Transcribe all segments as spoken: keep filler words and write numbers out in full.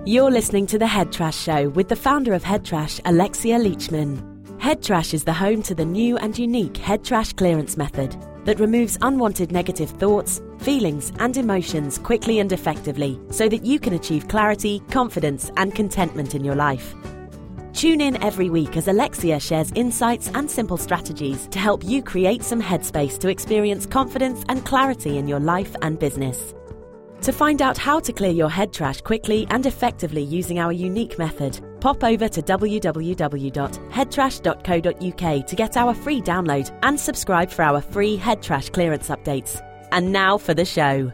You're listening to The Head Trash Show with the founder of Head Trash, Alexia Leachman. Head Trash is the home to the new and unique Head Trash clearance method that removes unwanted negative thoughts, feelings and emotions quickly and effectively so that you can achieve clarity, confidence and contentment in your life. Tune in every week as Alexia shares insights and simple strategies to help you create some headspace to experience confidence and clarity in your life and business. To find out how to clear your head trash quickly and effectively using our unique method, pop over to w w w dot head trash dot co dot u k to get our free download and subscribe for our free head trash clearance updates. And now for the show.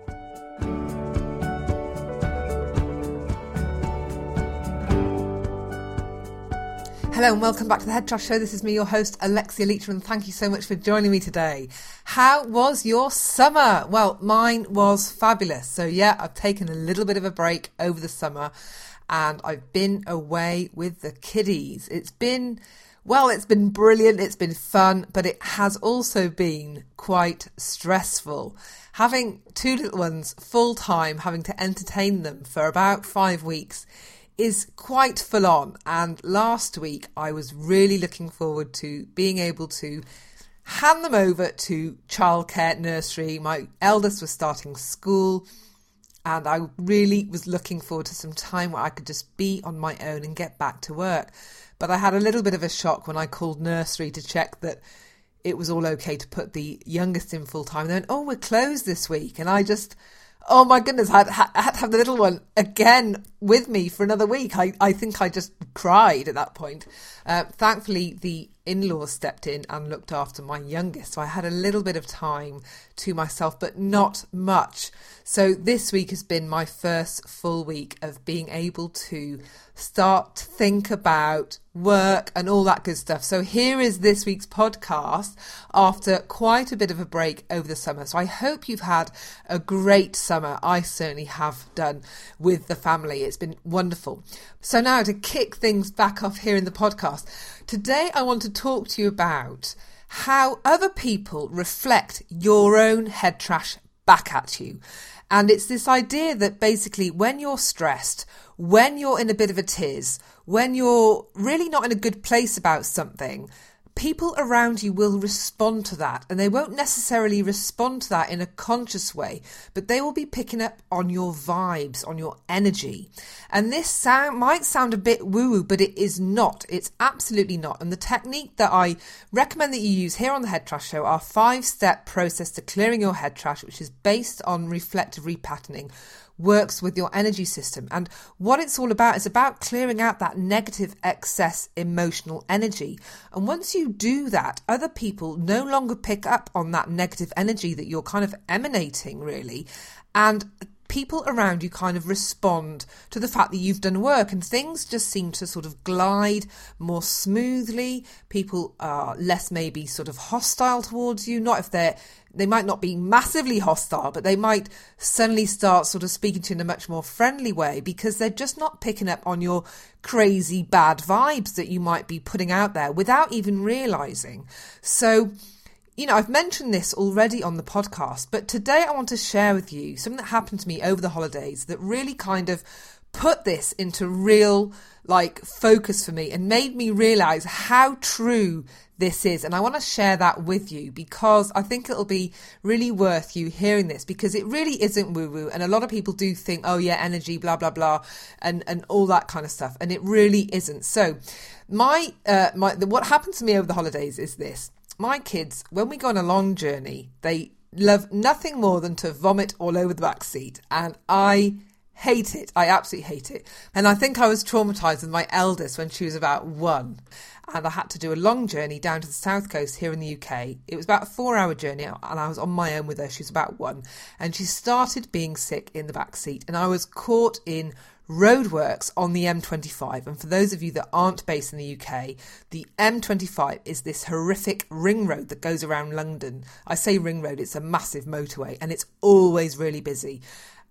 Hello and welcome back to the Head Trash Show. This is me, your host, Alexia Leachman. Thank you so much for joining me today. How was your summer? Well, mine was fabulous. So yeah, I've taken a little bit of a break over the summer and I've been away with the kiddies. It's been, well, it's been brilliant. It's been fun, but it has also been quite stressful. Having two little ones full time, having to entertain them for about five weeks is quite full on. And last week I was really looking forward to being able to hand them over to childcare nursery. My eldest was starting school and I really was looking forward to some time where I could just be on my own and get back to work. But I had a little bit of a shock when I called nursery to check that it was all okay to put the youngest in full time. They went, oh, we're closed this week. And I just... Oh my goodness, I had, I had to have the little one again with me for another week. I, I think I just cried at that point. Uh, thankfully, the in-laws stepped in and looked after my youngest. So I had a little bit of time to myself, but not much. So this week has been my first full week of being able to start to think about work and all that good stuff. So here is this week's podcast after quite a bit of a break over the summer. So I hope you've had a great summer. I certainly have done with the family. It's been wonderful. So now to kick things back off here in the podcast, today I want to talk to you about how other people reflect your own head trash back at you. And it's this idea that basically when you're stressed, when you're in a bit of a tiz, when you're really not in a good place about something, people around you will respond to that. And they won't necessarily respond to that in a conscious way, but they will be picking up on your vibes, on your energy. And this sound might sound a bit woo-woo, but it is not. It's absolutely not. And the technique that I recommend that you use here on the Head Trash Show, our five-step process to clearing your head trash, which is based on reflective repatterning, works with your energy system. And what it's all about is about clearing out that negative excess emotional energy. And once you do that, other people no longer pick up on that negative energy that you're kind of emanating, really. And people around you kind of respond to the fact that you've done work and things just seem to sort of glide more smoothly. People are less maybe sort of hostile towards you, not if they're They might not be massively hostile, but they might suddenly start sort of speaking to you in a much more friendly way because they're just not picking up on your crazy bad vibes that you might be putting out there without even realising. So, you know, I've mentioned this already on the podcast, but today I want to share with you something that happened to me over the holidays that really kind of put this into real, like, focus for me and made me realise how true this is. And I want to share that with you because I think it'll be really worth you hearing this because it really isn't woo-woo. And a lot of people do think, oh yeah, energy, blah, blah, blah, and, and all that kind of stuff. And it really isn't. So my, uh, my, the, what happened to me over the holidays is this. My kids, when we go on a long journey, they love nothing more than to vomit all over the back seat. And I hate it. I absolutely hate it. And I think I was traumatised with my eldest when she was about one. And I had to do a long journey down to the south coast here in the U K. It was about a four hour journey and I was on my own with her. She was about one. And she started being sick in the back seat. And I was caught in roadworks on the M twenty-five. And for those of you that aren't based in the U K, the M twenty-five is this horrific ring road that goes around London. I say ring road, it's a massive motorway and it's always really busy.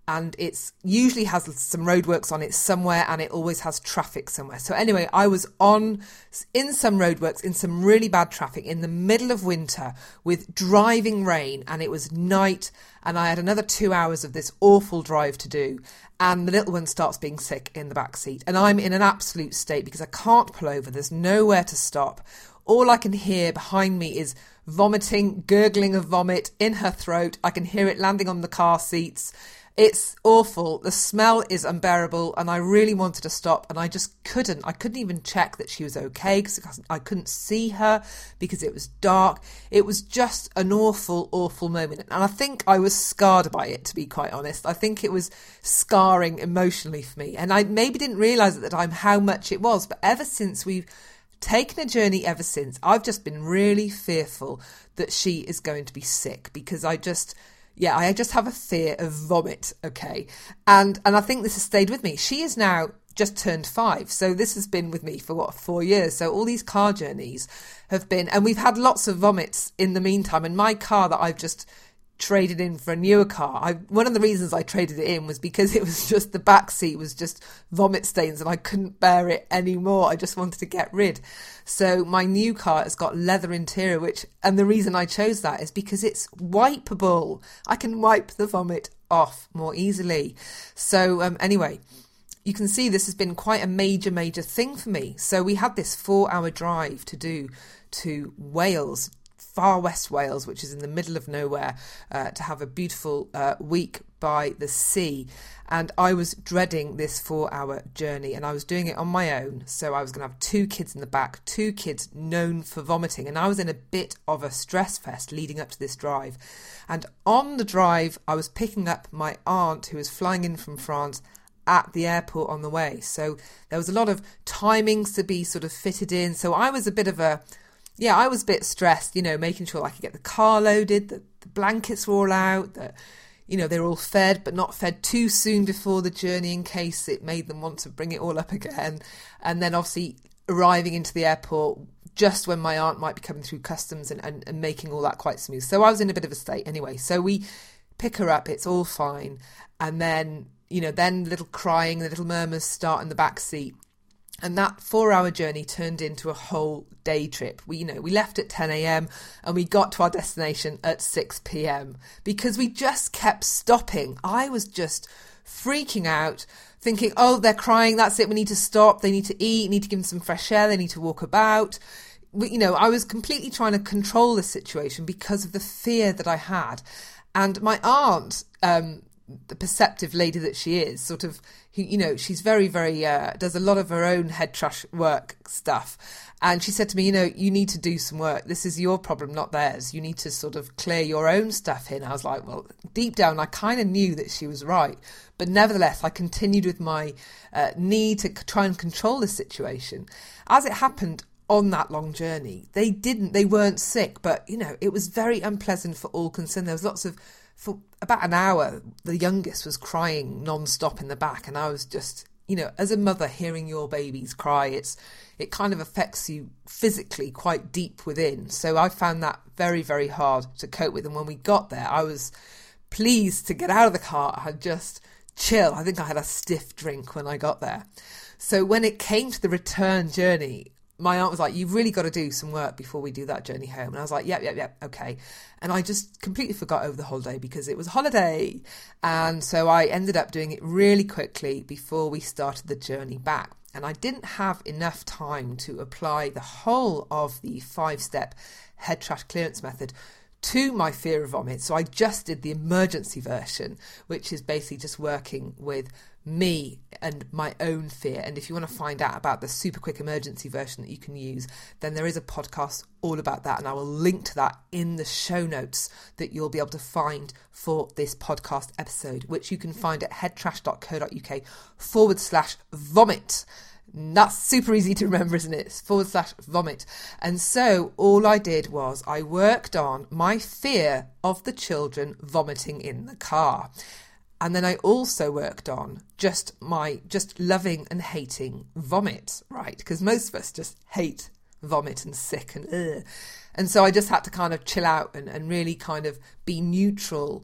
and it's usually has some roadworks on it somewhere, and it always has traffic somewhere. So anyway, I was on in some roadworks in some really bad traffic in the middle of winter with driving rain, and it was night, and I had another two hours of this awful drive to do, and the little one starts being sick in the back seat, and I'm in an absolute state because I can't pull over. There's nowhere to stop. All I can hear behind me is vomiting, gurgling of vomit in her throat. I can hear it landing on the car seats. It's awful. The smell is unbearable, and I really wanted to stop, and I just couldn't. I couldn't even check that she was okay because I couldn't see her because it was dark. It was just an awful, awful moment, and I think I was scarred by it, to be quite honest. I think it was scarring emotionally for me, and I maybe didn't realise at the time how much it was, but ever since we've taken a journey ever since, I've just been really fearful that she is going to be sick because I just... Yeah, I just have a fear of vomit, okay? And and I think this has stayed with me. She is now just turned five, so this has been with me for, what, four years? So all these car journeys have been... And we've had lots of vomits in the meantime. And my car that I've just traded in for a newer car, I, one of the reasons I traded it in was because it was just... The back seat was just vomit stains and I couldn't bear it anymore. I just wanted to get rid. So my new car has got leather interior, which, and the reason I chose that is because it's wipeable. I can wipe the vomit off more easily. So um, anyway, you can see this has been quite a major, major thing for me. So we had this four hour drive to do to Wales, far west Wales, which is in the middle of nowhere, uh, to have a beautiful uh, week by the sea. And I was dreading this four hour journey, and I was doing it on my own. So I was going to have two kids in the back, two kids known for vomiting. And I was in a bit of a stress fest leading up to this drive. And on the drive, I was picking up my aunt who was flying in from France at the airport on the way. So there was a lot of timings to be sort of fitted in. So I was a bit of a, yeah, I was a bit stressed, you know, making sure I could get the car loaded, that the blankets were all out, that, you know, they were all fed, but not fed too soon before the journey in case it made them want to bring it all up again. And then obviously arriving into the airport just when my aunt might be coming through customs and, and, and making all that quite smooth. So I was in a bit of a state anyway. So we pick her up, it's all fine. And then, you know, then little crying, the little murmurs start in the back seat. And that four hour journey turned into a whole day trip. We, you know, we left at ten a.m. and we got to our destination at six p.m. because we just kept stopping. I was just freaking out, thinking, oh, they're crying. That's it. We need to stop. They need to eat, need to give them some fresh air. They need to walk about. We, you know, I was completely trying to control the situation because of the fear that I had. And my aunt, um, the perceptive lady that she is, sort of, you know, she's very, very, uh, does a lot of her own head trash work stuff. And she said to me, you know, you need to do some work. This is your problem, not theirs. You need to sort of clear your own stuff in. I was like, well, deep down, I kind of knew that she was right. But nevertheless, I continued with my uh, need to try and control the situation. As it happened on that long journey, they didn't, they weren't sick, but, you know, it was very unpleasant for all concerned. There was lots of, for about an hour, the youngest was crying non-stop in the back, and I was just, you know, as a mother, hearing your babies cry, it's it kind of affects you physically quite deep within. So I found that very, very hard to cope with. And when we got there, I was pleased to get out of the car. I had just chill. I think I had a stiff drink when I got there. So when it came to the return journey, my aunt was like, you've really got to do some work before we do that journey home. And I was like, yep, yep, yep, okay. And I just completely forgot over the holiday because it was a holiday. And so I ended up doing it really quickly before we started the journey back. And I didn't have enough time to apply the whole of the five-step head trash clearance method to my fear of vomit. So I just did the emergency version, which is basically just working with me and my own fear. And if you want to find out about the super quick emergency version that you can use, then there is a podcast all about that, and I will link to that in the show notes that you'll be able to find for this podcast episode, which you can find at headtrash.co.uk forward slash vomit. That's super easy to remember, isn't it? Forward slash vomit. And so all I did was I worked on my fear of the children vomiting in the car. And then I also worked on just my, just loving and hating vomit, right? Because most of us just hate vomit and sick and ugh. And so I just had to kind of chill out and, and really kind of be neutral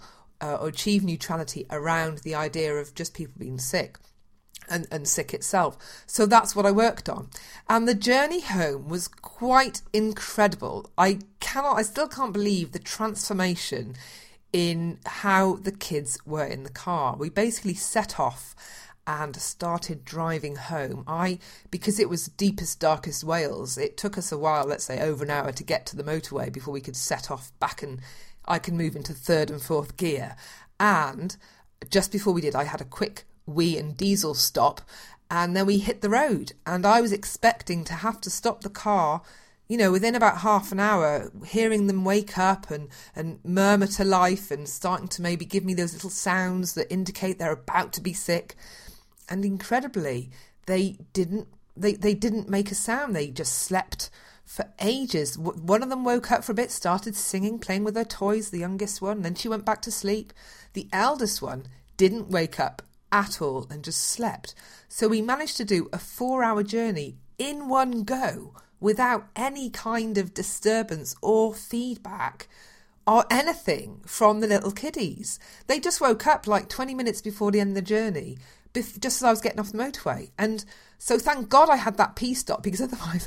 uh, or achieve neutrality around the idea of just people being sick. And, and sick itself. So that's what I worked on. And the journey home was quite incredible. I cannot, I still can't believe the transformation in how the kids were in the car. We basically set off and started driving home. I, because it was deepest, darkest Wales, it took us a while, let's say over an hour, to get to the motorway before we could set off back and I could move into third and fourth gear. And just before we did, I had a quick wee and diesel stop, and then we hit the road, and I was expecting to have to stop the car, you know, within about half an hour, hearing them wake up and, and murmur to life and starting to maybe give me those little sounds that indicate they're about to be sick. And incredibly, they didn't they, they didn't make a sound. They just slept for ages. One of them woke up for a bit, started singing, playing with her toys, the youngest one, then she went back to sleep. The eldest one didn't wake up at all and just slept. So we managed to do a four hour journey in one go without any kind of disturbance or feedback or anything from the little kiddies. They just woke up like twenty minutes before the end of the journey, just as I was getting off the motorway. And so thank God I had that P stop, because otherwise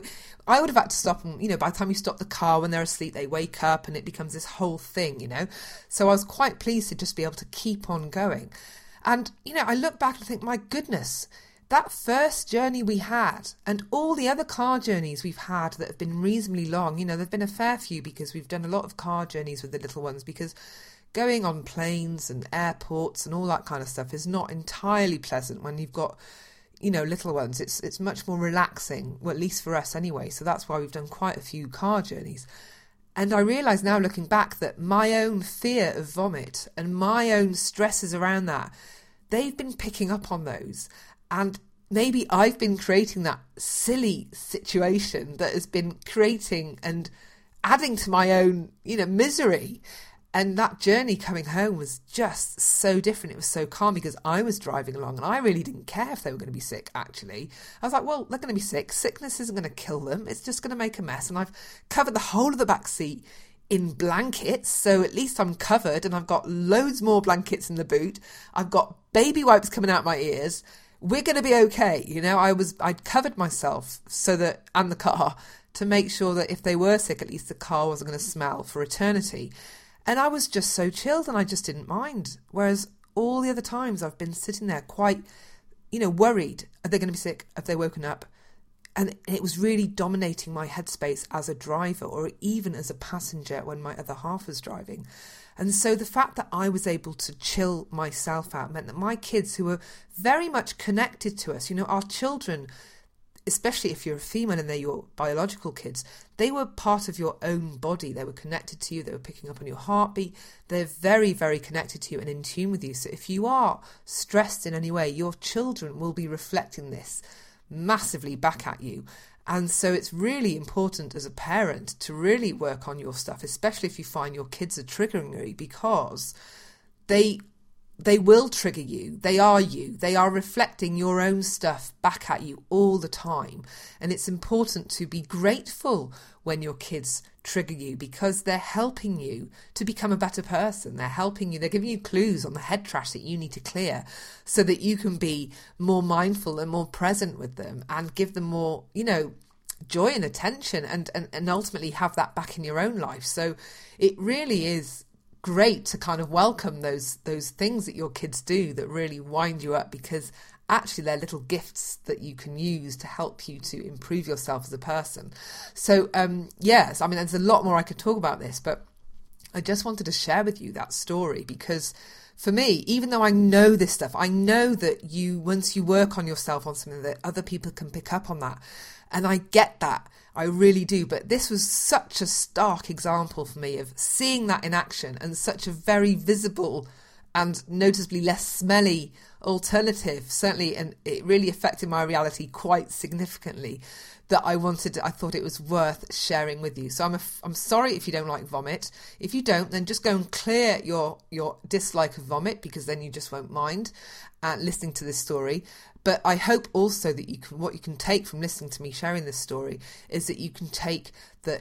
I would have had to stop. And, you know, by the time you stop the car, when they're asleep, they wake up and it becomes this whole thing, you know. So I was quite pleased to just be able to keep on going. And, you know, I look back and think, my goodness, that first journey we had and all the other car journeys we've had that have been reasonably long, you know, there've been a fair few, because we've done a lot of car journeys with the little ones, because going on planes and airports and all that kind of stuff is not entirely pleasant when you've got, you know, little ones. It's it's much more relaxing, well, at least for us anyway. So that's why we've done quite a few car journeys. And I realise now, looking back, that my own fear of vomit and my own stresses around that, they've been picking up on those. And maybe I've been creating that silly situation that has been creating and adding to my own, you know, misery. And that journey coming home was just so different. It was so calm, because I was driving along and I really didn't care if they were going to be sick, actually. I was like, well, they're going to be sick. Sickness isn't going to kill them. It's just going to make a mess. And I've covered the whole of the back seat in blankets, so at least I'm covered, and I've got loads more blankets in the boot. I've got baby wipes coming out my ears. We're going to be okay. You know, I was, I'd covered myself so that, and the car, to make sure that if they were sick, at least the car wasn't going to smell for eternity. And I was just so chilled, and I just didn't mind. Whereas all the other times I've been sitting there quite, you know, worried. Are they going to be sick? Have they woken up? And it was really dominating my headspace as a driver, or even as a passenger when my other half was driving. And so the fact that I was able to chill myself out meant that my kids, who were very much connected to us, you know, our children, especially if you're a female and they're your biological kids, they were part of your own body. They were connected to you. They were picking up on your heartbeat. They're very, very connected to you and in tune with you. So if you are stressed in any way, your children will be reflecting this massively back at you. And so it's really important as a parent to really work on your stuff, especially if you find your kids are triggering you, because they they will trigger you. They are you. They are reflecting your own stuff back at you all the time. And it's important to be grateful when your kids trigger you, because they're helping you to become a better person. They're helping you. They're giving you clues on the head trash that you need to clear so that you can be more mindful and more present with them and give them more, you know, joy and attention, and, and, and ultimately have that back in your own life. So it really is great to kind of welcome those those things that your kids do that really wind you up, because actually they're little gifts that you can use to help you to improve yourself as a person. So um yes, I mean, there's a lot more I could talk about this, but I just wanted to share with you that story, because for me, even though I know this stuff, I know that you, once you work on yourself on something, that other people can pick up on that. And I get that. I really do. But this was such a stark example for me of seeing that in action, and such a very visible and noticeably less smelly alternative, certainly, and it really affected my reality quite significantly, that I wanted, I thought it was worth sharing with you. So I'm a, I'm sorry if you don't like vomit. If you don't, then just go and clear your, your dislike of vomit, because then you just won't mind uh, listening to this story. But I hope also that you can, what you can take from listening to me sharing this story is that you can take that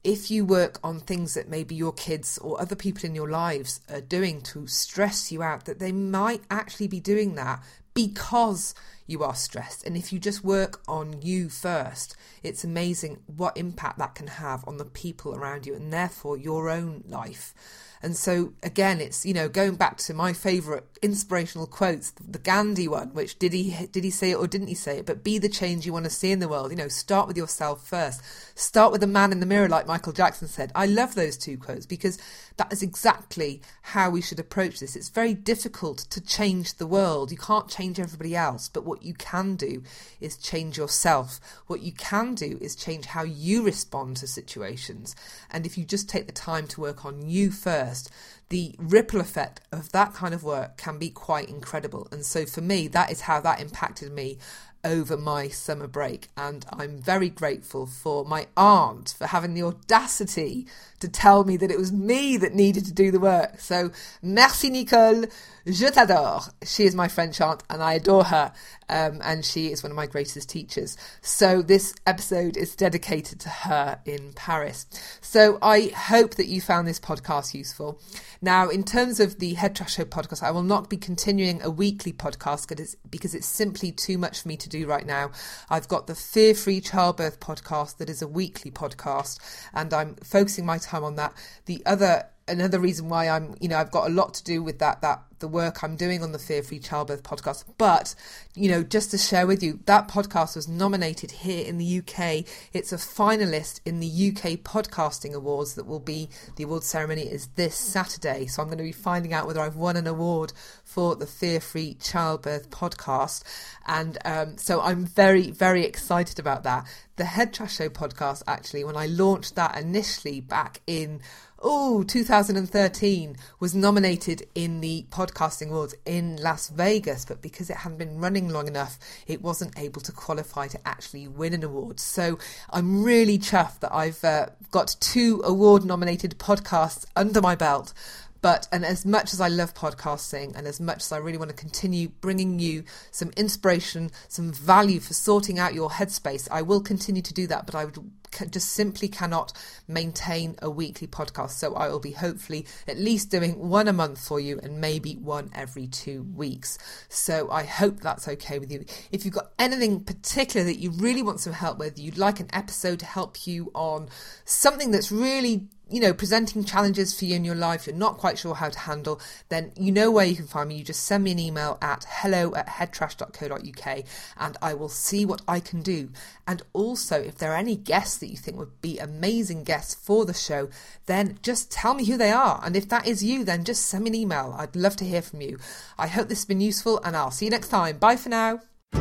if you work on things that maybe your kids or other people in your lives are doing to stress you out, that they might actually be doing that because you are stressed. And if you just work on you first, it's amazing what impact that can have on the people around you and therefore your own life. And so, again, it's, you know, going back to my favourite inspirational quotes, the Gandhi one, which did he did he say it or didn't he say it? But be the change you want to see in the world. You know, start with yourself first. Start with the man in the mirror, like Michael Jackson said. I love those two quotes because that is exactly how we should approach this. It's very difficult to change the world. You can't change everybody else. But what you can do is change yourself. What you can do is change how you respond to situations. And if you just take the time to work on you first, the ripple effect of that kind of work can be quite incredible. And so for me, that is how that impacted me over my summer break. And I'm very grateful for my aunt for having the audacity to tell me that it was me that needed to do the work. So merci Nicole, je t'adore. She is my French aunt and I adore her. Um, and she is one of my greatest teachers. So this episode is dedicated to her in Paris. So I hope that you found this podcast useful. Now, in terms of the Head Trash Show podcast, I will not be continuing a weekly podcast because it's, because it's simply too much for me to do right now. I've got the Fear Free Childbirth podcast that is a weekly podcast, and I'm focusing my time on that. The other Another reason why I'm, you know, I've got a lot to do with that, that the work I'm doing on the Fear Free Childbirth podcast. But, you know, just to share with you, that podcast was nominated here in the U K. It's a finalist in the U K Podcasting Awards that will be, the award ceremony is this Saturday. So I'm going to be finding out whether I've won an award for the Fear Free Childbirth podcast. And um, so I'm very, very excited about that. The Head Trash Show podcast, actually, when I launched that initially back in Oh, two thousand thirteen, was nominated in the Podcasting Awards in Las Vegas, but because it hadn't been running long enough, it wasn't able to qualify to actually win an award. So I'm really chuffed that I've uh, got two award-nominated podcasts under my belt. But, and as much as I love podcasting and as much as I really want to continue bringing you some inspiration, some value for sorting out your headspace, I will continue to do that. But I would just simply cannot maintain a weekly podcast. So I will be hopefully at least doing one a month for you and maybe one every two weeks. So I hope that's okay with you. If you've got anything particular that you really want some help with, you'd like an episode to help you on something that's really, you know, presenting challenges for you in your life, you're not quite sure how to handle, then you know where you can find me. You just send me an email at hello at headtrash dot co dot uk and I will see what I can do. And also, if there are any guests that you think would be amazing guests for the show, then just tell me who they are. And if that is you, then just send me an email. I'd love to hear from you. I hope this has been useful and I'll see you next time. Bye for now.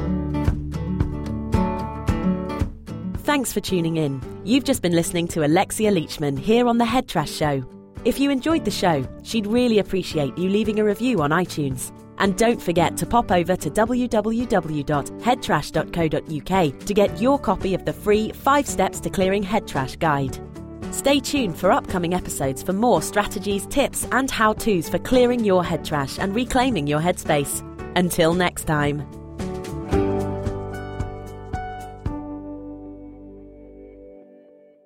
Thanks for tuning in. You've just been listening to Alexia Leachman here on The Head Trash Show. If you enjoyed the show, she'd really appreciate you leaving a review on iTunes. And don't forget to pop over to w w w dot head trash dot co dot uk to get your copy of the free five steps to Clearing Head Trash guide. Stay tuned for upcoming episodes for more strategies, tips and how-tos for clearing your head trash and reclaiming your headspace. Until next time.